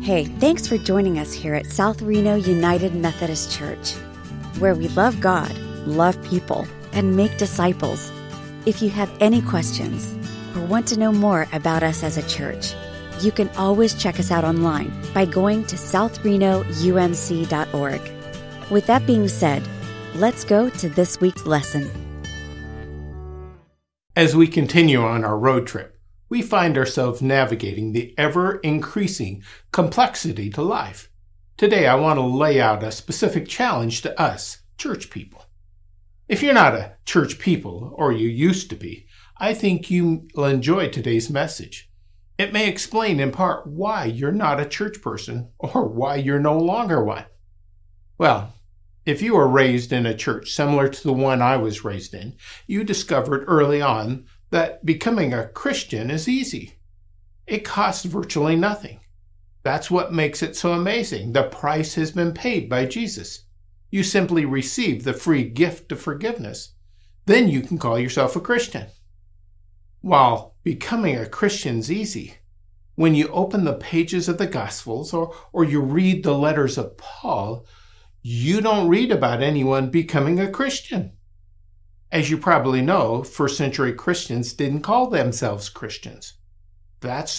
Hey, thanks for joining us here at South Reno United Methodist Church, where we love God, love people, and make disciples. If you have any questions or want to know more about us as a church, you can always check us out online by going to southrenoumc.org. With that being said, let's go to this week's lesson. As we continue on our road trip, we find ourselves navigating the ever-increasing complexity to life. Today, I want to lay out a specific challenge to us, church people. If you're not a church people, or you used to be, I think you'll enjoy today's message. It may explain in part why you're not a church person, or why you're no longer one. Well, if you were raised in a church similar to the one I was raised in, you discovered early on that becoming a Christian is easy. It costs virtually nothing. That's what makes it so amazing. The price has been paid by Jesus. You simply receive the free gift of forgiveness. Then you can call yourself a Christian. While becoming a Christian's easy, when you open the pages of the Gospels or you read the letters of Paul, you don't read about anyone becoming a Christian. As you probably know, first century Christians didn't call themselves Christians. That's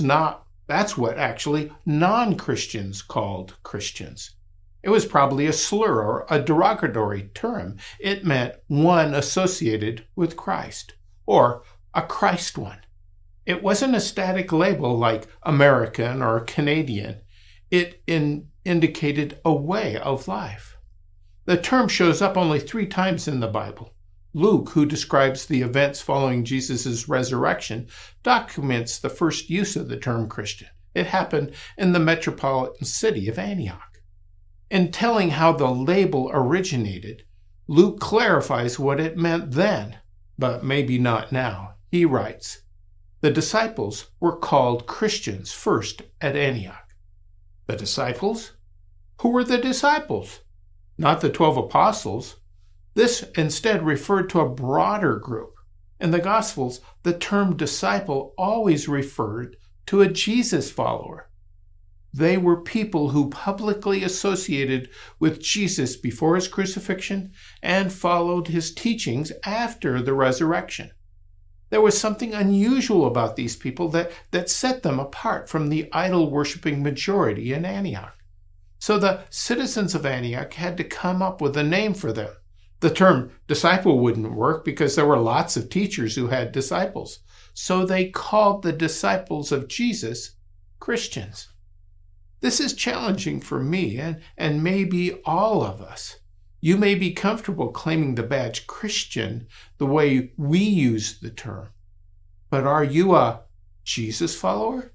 what actually non-Christians called Christians. It was probably a slur or a derogatory term. It meant one associated with Christ, or a Christ one. It wasn't a static label like American or Canadian. It indicated a way of life. The term shows up only 3 times in the Bible. Luke, who describes the events following Jesus' resurrection, documents the first use of the term Christian. It happened in the metropolitan city of Antioch. In telling how the label originated, Luke clarifies what it meant then, but maybe not now. He writes, "The disciples were called Christians first at Antioch." The disciples? Who were the disciples? Not the 12 apostles. This instead referred to a broader group. In the Gospels, the term disciple always referred to a Jesus follower. They were people who publicly associated with Jesus before his crucifixion and followed his teachings after the resurrection. There was something unusual about these people that set them apart from the idol-worshiping majority in Antioch. So the citizens of Antioch had to come up with a name for them. The term disciple wouldn't work because there were lots of teachers who had disciples. So they called the disciples of Jesus Christians. This is challenging for me and maybe all of us. You may be comfortable claiming the badge Christian the way we use the term. But are you a Jesus follower?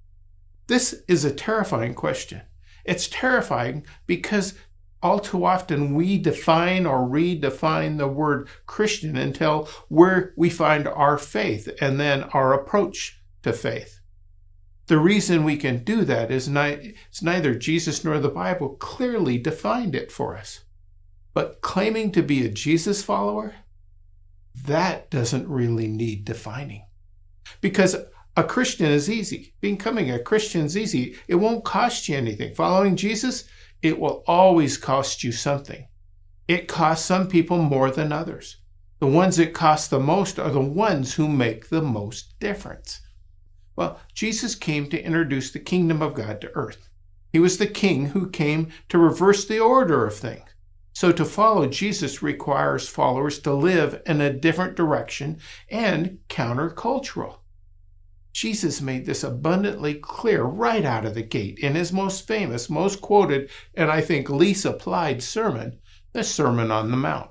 This is a terrifying question. It's terrifying because all too often we define or redefine the word Christian until where we find our faith and then our approach to faith. The reason we can do that is neither Jesus nor the Bible clearly defined it for us. But claiming to be a Jesus follower, that doesn't really need defining. Because a Christian is easy. Becoming a Christian is easy. It won't cost you anything. Following Jesus, it will always cost you something. It costs some people more than others. The ones it costs the most are the ones who make the most difference. Well, Jesus came to introduce the kingdom of God to earth. He was the king who came to reverse the order of things. So to follow Jesus requires followers to live in a different direction and countercultural. Jesus made this abundantly clear right out of the gate in his most famous, most quoted, and I think least applied sermon, the Sermon on the Mount.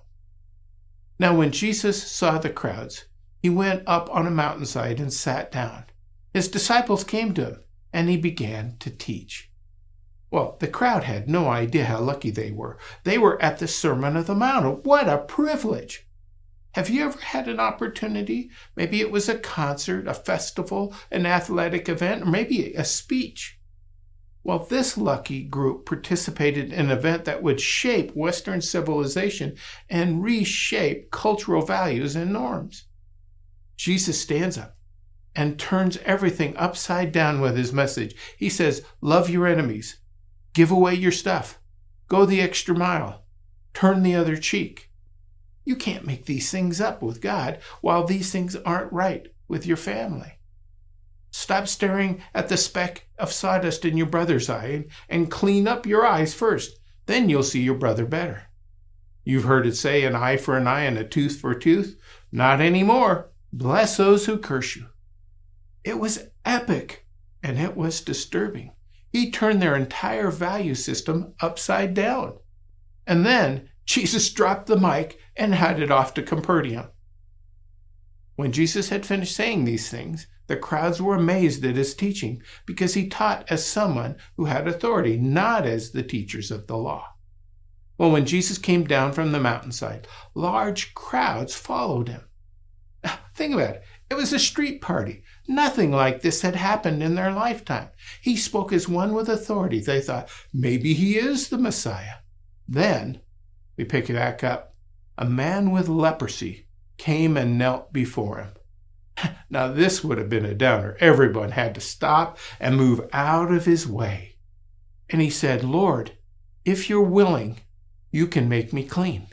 Now when Jesus saw the crowds, he went up on a mountainside and sat down. His disciples came to him, and he began to teach. Well, the crowd had no idea how lucky they were. They were at the Sermon on the Mount. What a privilege! Have you ever had an opportunity? Maybe it was a concert, a festival, an athletic event, or maybe a speech. Well, this lucky group participated in an event that would shape Western civilization and reshape cultural values and norms. Jesus stands up and turns everything upside down with his message. He says, love your enemies, give away your stuff, go the extra mile, turn the other cheek. You can't make these things up with God while these things aren't right with your family. Stop staring at the speck of sawdust in your brother's eye and clean up your eyes first. Then you'll see your brother better. You've heard it say, an eye for an eye and a tooth for a tooth. Not anymore. Bless those who curse you. It was epic, and it was disturbing. He turned their entire value system upside down. And then Jesus dropped the mic and headed off to Capernaum. When Jesus had finished saying these things, the crowds were amazed at his teaching, because he taught as someone who had authority, not as the teachers of the law. Well, when Jesus came down from the mountainside, large crowds followed him. Think about it. It was a street party. Nothing like this had happened in their lifetime. He spoke as one with authority. They thought, maybe he is the Messiah. Then, we pick it back up, a man with leprosy came and knelt before him. Now, this would have been a downer. Everyone had to stop and move out of his way. And he said, Lord, if you're willing, you can make me clean.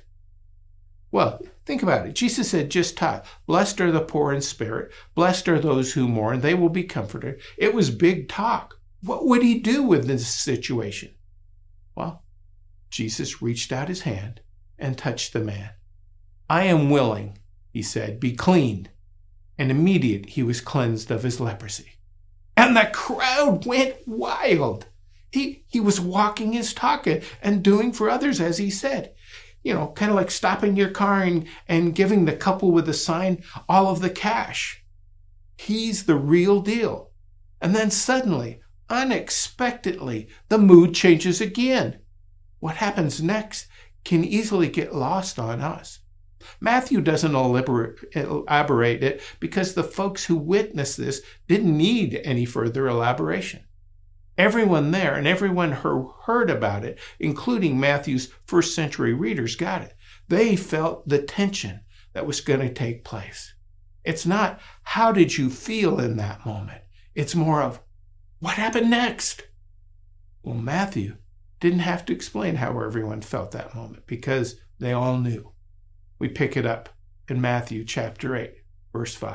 Well, think about it. Jesus had just taught, blessed are the poor in spirit, blessed are those who mourn, they will be comforted. It was big talk. What would he do with this situation? Well, Jesus reached out his hand and touched the man. I am willing, he said, be cleaned. And immediately he was cleansed of his leprosy. And the crowd went wild. He was walking his talk and doing for others as he said. You know, kind of like stopping your car and giving the couple with the sign all of the cash. He's the real deal. And then suddenly, unexpectedly, the mood changes again. What happens next can easily get lost on us. Matthew doesn't elaborate it because the folks who witnessed this didn't need any further elaboration. Everyone there and everyone who heard about it, including Matthew's first century readers, got it. They felt the tension that was going to take place. It's not, how did you feel in that moment? It's more of, what happened next? Well, Matthew didn't have to explain how everyone felt that moment because they all knew. We pick it up in Matthew chapter 8, verse 5.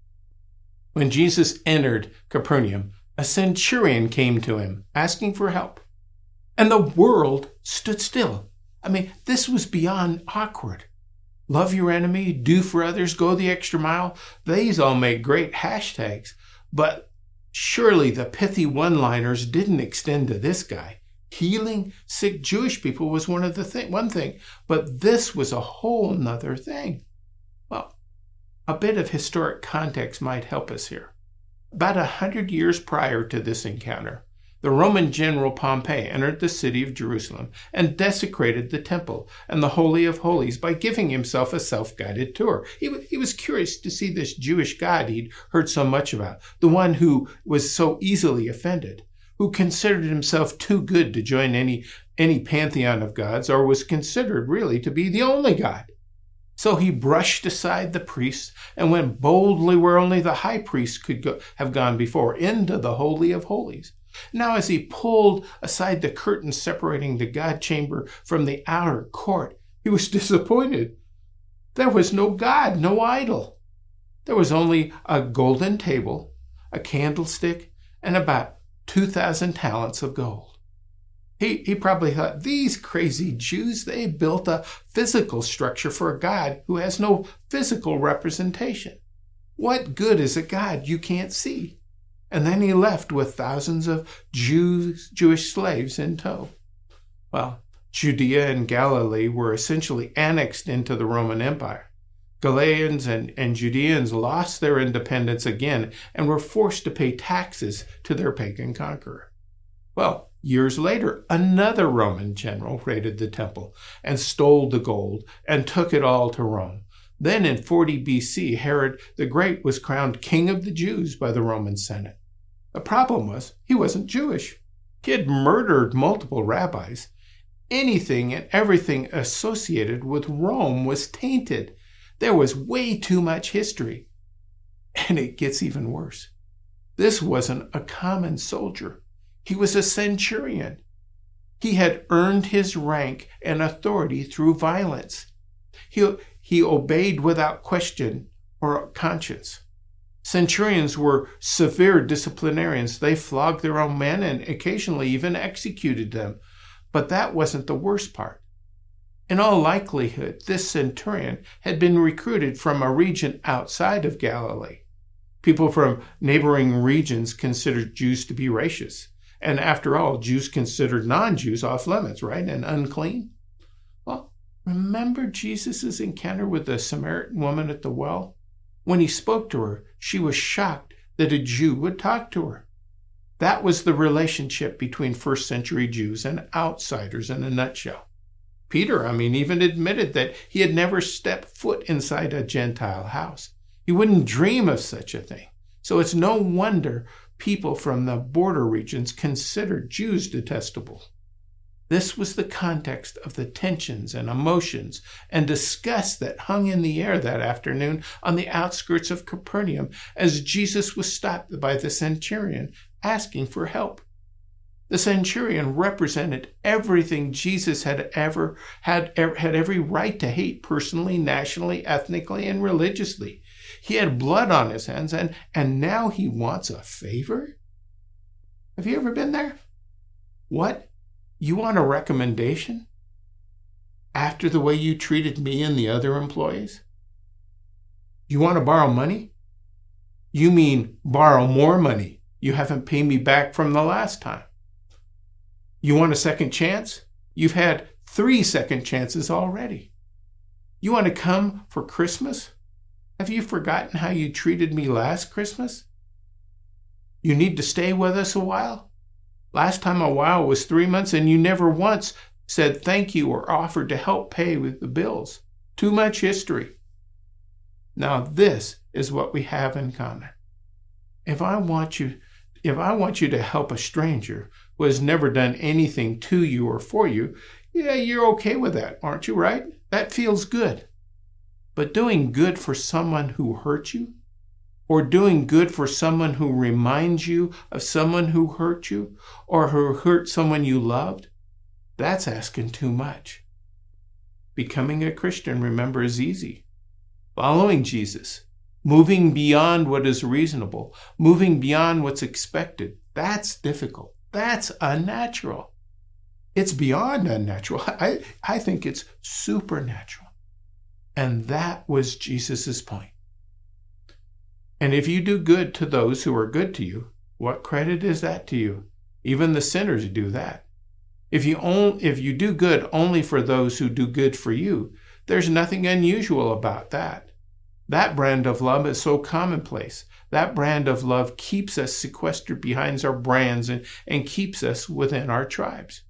When Jesus entered Capernaum, a centurion came to him, asking for help. And the world stood still. I mean, this was beyond awkward. Love your enemy, do for others, go the extra mile. These all make great hashtags. But surely the pithy one-liners didn't extend to this guy. Healing sick Jewish people was one thing, but this was a whole nother thing. Well, a bit of historic context might help us here. About 100 years prior to this encounter, the Roman general Pompey entered the city of Jerusalem and desecrated the temple and the Holy of Holies by giving himself a self-guided tour. He was curious to see this Jewish God he'd heard so much about, the one who was so easily offended, who considered himself too good to join any pantheon of gods, or was considered really to be the only God. So he brushed aside the priests and went boldly where only the high priest could have gone before, into the Holy of Holies. Now, as he pulled aside the curtain separating the God chamber from the outer court, he was disappointed. There was no God, no idol. There was only a golden table, a candlestick, and about 2,000 talents of gold. He probably thought, these crazy Jews, they built a physical structure for a God who has no physical representation. What good is a God you can't see? And then he left with thousands of Jewish slaves in tow. Well, Judea and Galilee were essentially annexed into the Roman Empire. Galileans and Judeans lost their independence again and were forced to pay taxes to their pagan conqueror. Well, years later, another Roman general raided the temple and stole the gold and took it all to Rome. Then in 40 BC, Herod the Great was crowned king of the Jews by the Roman Senate. The problem was he wasn't Jewish. He had murdered multiple rabbis. Anything and everything associated with Rome was tainted. There was way too much history. And it gets even worse. This wasn't a common soldier. He was a centurion. He had earned his rank and authority through violence. He obeyed without question or conscience. Centurions were severe disciplinarians. They flogged their own men and occasionally even executed them. But that wasn't the worst part. In all likelihood, this centurion had been recruited from a region outside of Galilee. People from neighboring regions considered Jews to be racist. And after all, Jews considered non-Jews off limits, right? And unclean. Well, remember Jesus' encounter with the Samaritan woman at the well? When he spoke to her, she was shocked that a Jew would talk to her. That was the relationship between first century Jews and outsiders in a nutshell. Peter, even admitted that he had never stepped foot inside a Gentile house. He wouldn't dream of such a thing. So it's no wonder people from the border regions considered Jews detestable. This was the context of the tensions and emotions and disgust that hung in the air that afternoon on the outskirts of Capernaum as Jesus was stopped by the centurion asking for help. The centurion represented everything Jesus had every right to hate personally, nationally, ethnically, and religiously. He had blood on his hands, and now he wants a favor? Have you ever been there? What? You want a recommendation? After the way you treated me and the other employees? You want to borrow money? You mean borrow more money. You haven't paid me back from the last time. You want a second chance? You've had 3 second chances already. You want to come for Christmas? Have you forgotten how you treated me last Christmas? You need to stay with us a while? Last time a while was 3 months, and you never once said thank you or offered to help pay with the bills. Too much history. Now this is what we have in common. If I want you to help a stranger who has never done anything to you or for you, yeah, you're okay with that, aren't you, right? That feels good. But doing good for someone who hurt you, or doing good for someone who reminds you of someone who hurt you, or who hurt someone you loved, that's asking too much. Becoming a Christian, remember, is easy. Following Jesus, moving beyond what is reasonable, moving beyond what's expected, that's difficult. That's unnatural. It's beyond unnatural. I think it's supernatural. And that was Jesus' point. And if you do good to those who are good to you, what credit is that to you? Even the sinners do that. If you do good only for those who do good for you, there's nothing unusual about that. That brand of love is so commonplace. That brand of love keeps us sequestered behind our brands and keeps us within our tribes.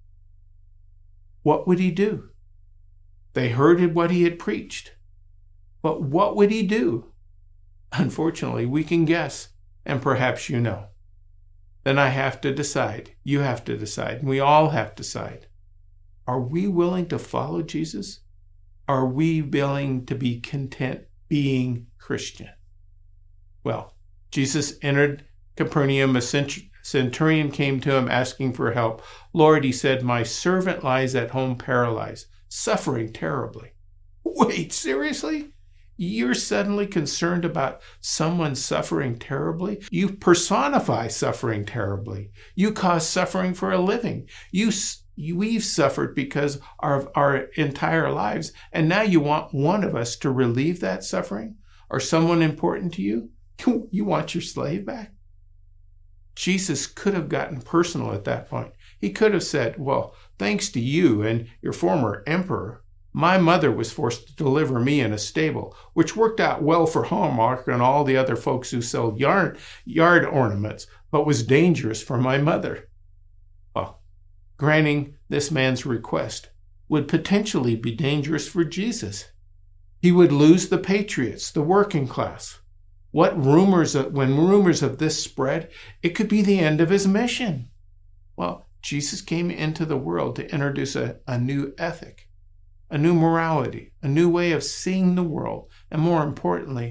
What would he do? They heard what he had preached. But what would he do? Unfortunately, we can guess, and perhaps you know. Then I have to decide. You have to decide. And we all have to decide. Are we willing to follow Jesus? Are we willing to be content being Christian? Well, Jesus entered Capernaum. A centurion came to him asking for help. Lord, he said, my servant lies at home paralyzed, suffering terribly. Wait, seriously? You're suddenly concerned about someone suffering terribly? You personify suffering terribly. You cause suffering for a living. We've suffered because of our entire lives, and now you want one of us to relieve that suffering? Or someone important to you? You want your slave back? Jesus could have gotten personal at that point. He could have said, well, thanks to you and your former emperor, my mother was forced to deliver me in a stable, which worked out well for Hallmark and all the other folks who sell yard ornaments, but was dangerous for my mother. Well, granting this man's request would potentially be dangerous for Jesus. He would lose the patriots, the working class. When rumors of this spread, it could be the end of his mission. Well, Jesus came into the world to introduce a new ethic, a new morality, a new way of seeing the world, and more importantly,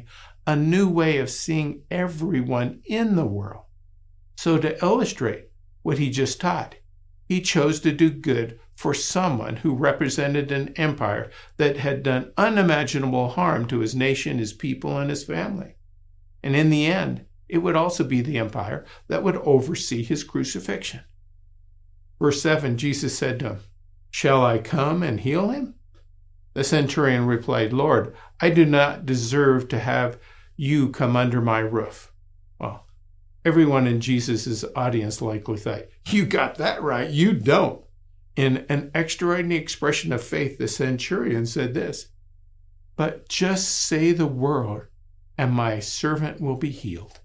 a new way of seeing everyone in the world. So to illustrate what he just taught, he chose to do good for someone who represented an empire that had done unimaginable harm to his nation, his people, and his family. And in the end, it would also be the empire that would oversee his crucifixion. Verse 7, Jesus said to him, "Shall I come and heal him?" The centurion replied, "Lord, I do not deserve to have you come under my roof." Well, everyone in Jesus' audience likely thought, "You got that right, you don't." In an extraordinary expression of faith, the centurion said this, "But just say the word, and my servant will be healed."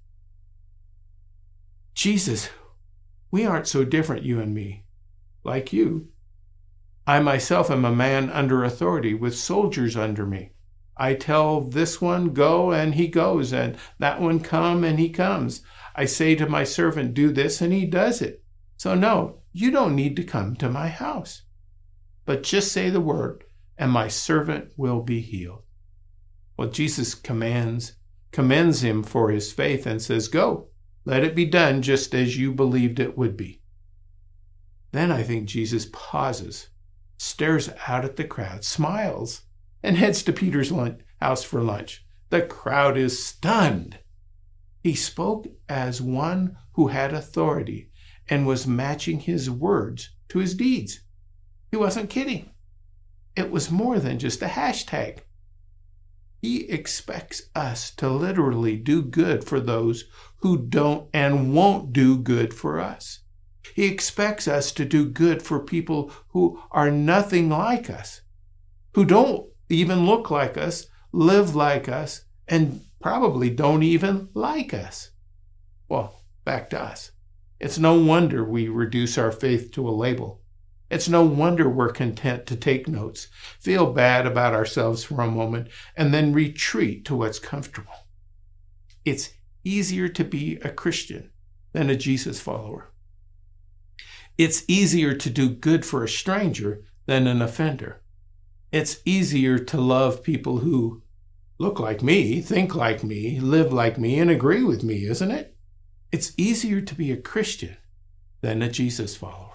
Jesus, we aren't so different, you and me. Like you, I myself am a man under authority with soldiers under me. I tell this one, go, and he goes, and that one, come, and he comes. I say to my servant, do this, and he does it. So no, you don't need to come to my house. But just say the word, and my servant will be healed. Well, Jesus commends him for his faith and says, go, let it be done just as you believed it would be. Then I think Jesus pauses, stares out at the crowd, smiles, and heads to Peter's house for lunch. The crowd is stunned. He spoke as one who had authority and was matching his words to his deeds. He wasn't kidding. It was more than just a hashtag. He expects us to literally do good for those who don't and won't do good for us. He expects us to do good for people who are nothing like us, who don't even look like us, live like us, and probably don't even like us. Well, back to us. It's no wonder we reduce our faith to a label. It's no wonder we're content to take notes, feel bad about ourselves for a moment, and then retreat to what's comfortable. It's easier to be a Christian than a Jesus follower. It's easier to do good for a stranger than an offender. It's easier to love people who look like me, think like me, live like me, and agree with me, isn't it? It's easier to be a Christian than a Jesus follower.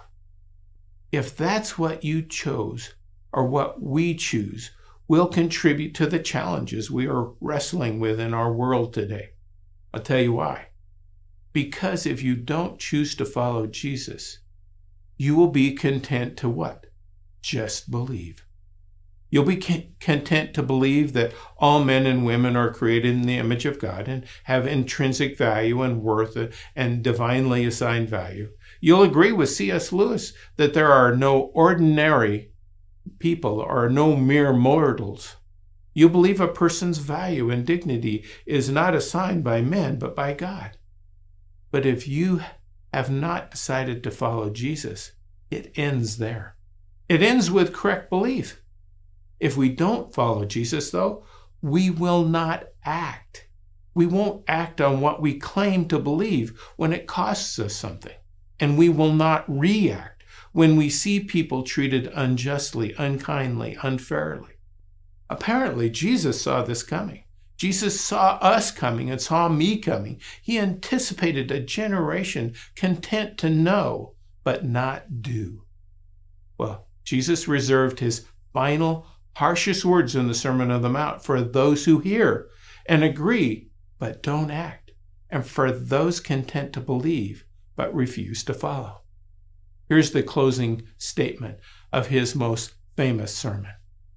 If that's what you chose, or what we choose, we'll contribute to the challenges we are wrestling with in our world today. I'll tell you why. Because if you don't choose to follow Jesus, you will be content to what? Just believe. You'll be content to believe that all men and women are created in the image of God and have intrinsic value and worth and divinely assigned value. You'll agree with C.S. Lewis that there are no ordinary people or no mere mortals. You'll believe a person's value and dignity is not assigned by men, but by God. But if you have not decided to follow Jesus, it ends there. It ends with correct belief. If we don't follow Jesus, though, we will not act. We won't act on what we claim to believe when it costs us something. And we will not react when we see people treated unjustly, unkindly, unfairly. Apparently, Jesus saw this coming. Jesus saw us coming and saw me coming. He anticipated a generation content to know, but not do. Well, Jesus reserved his final, harshest words in the Sermon on the Mount for those who hear and agree, but don't act, and for those content to believe, but refuse to follow. Here's the closing statement of his most famous sermon.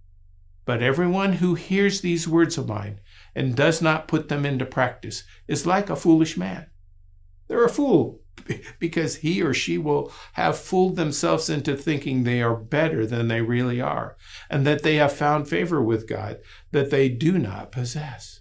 But everyone who hears these words of mine and does not put them into practice is like a foolish man. They're a fool because he or she will have fooled themselves into thinking they are better than they really are, and that they have found favor with God that they do not possess.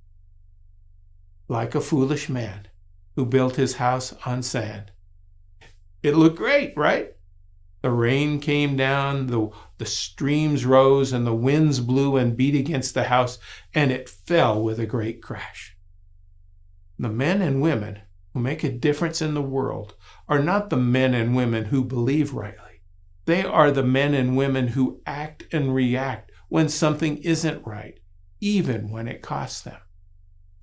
Like a foolish man who built his house on sand. It looked great, right? The rain came down, the streams rose, and the winds blew and beat against the house, and it fell with a great crash. The men and women who make a difference in the world are not the men and women who believe rightly. They are the men and women who act and react when something isn't right, even when it costs them.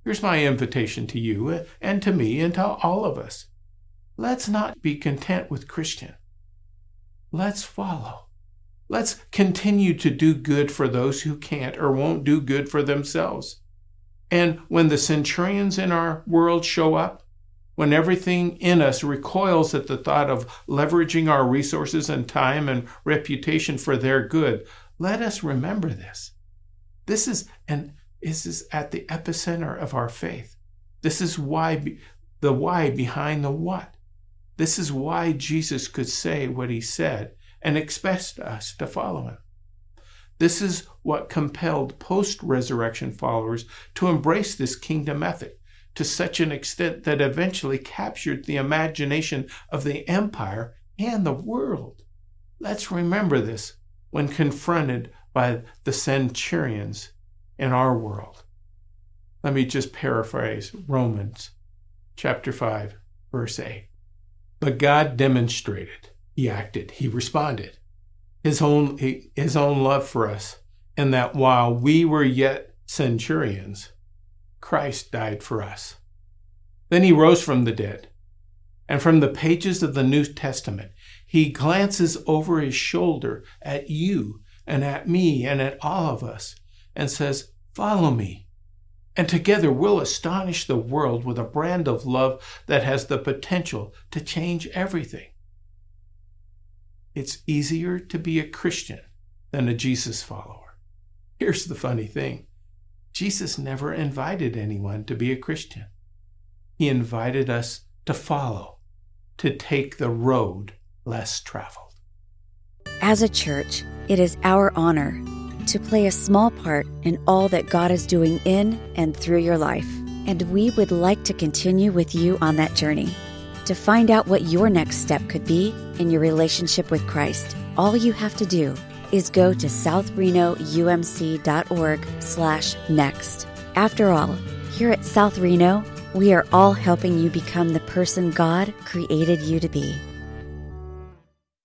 Here's my invitation to you and to me and to all of us. Let's not be content with Christian. Let's follow. Let's continue to do good for those who can't or won't do good for themselves. And when the centurions in our world show up, when everything in us recoils at the thought of leveraging our resources and time and reputation for their good, let us remember this. This is at the epicenter of our faith. This is the why behind the what. This is why Jesus could say what he said and expect us to follow him. This is what compelled post-resurrection followers to embrace this kingdom ethic to such an extent that eventually captured the imagination of the empire and the world. Let's remember this when confronted by the centurions in our world. Let me just paraphrase Romans chapter 5, verse 8. But God demonstrated, he acted, he responded, his own love for us, in that while we were yet centurions, Christ died for us. Then he rose from the dead, and from the pages of the New Testament, he glances over his shoulder at you and at me and at all of us and says, follow me. And together we'll astonish the world with a brand of love that has the potential to change everything. It's easier to be a Christian than a Jesus follower. Here's the funny thing. Jesus never invited anyone to be a Christian. He invited us to follow, to take the road less traveled. As a church, it is our honor to play a small part in all that God is doing in and through your life. And we would like to continue with you on that journey. To find out what your next step could be in your relationship with Christ, all you have to do is go to southrenoumc.org/next. After all, here at South Reno, we are all helping you become the person God created you to be.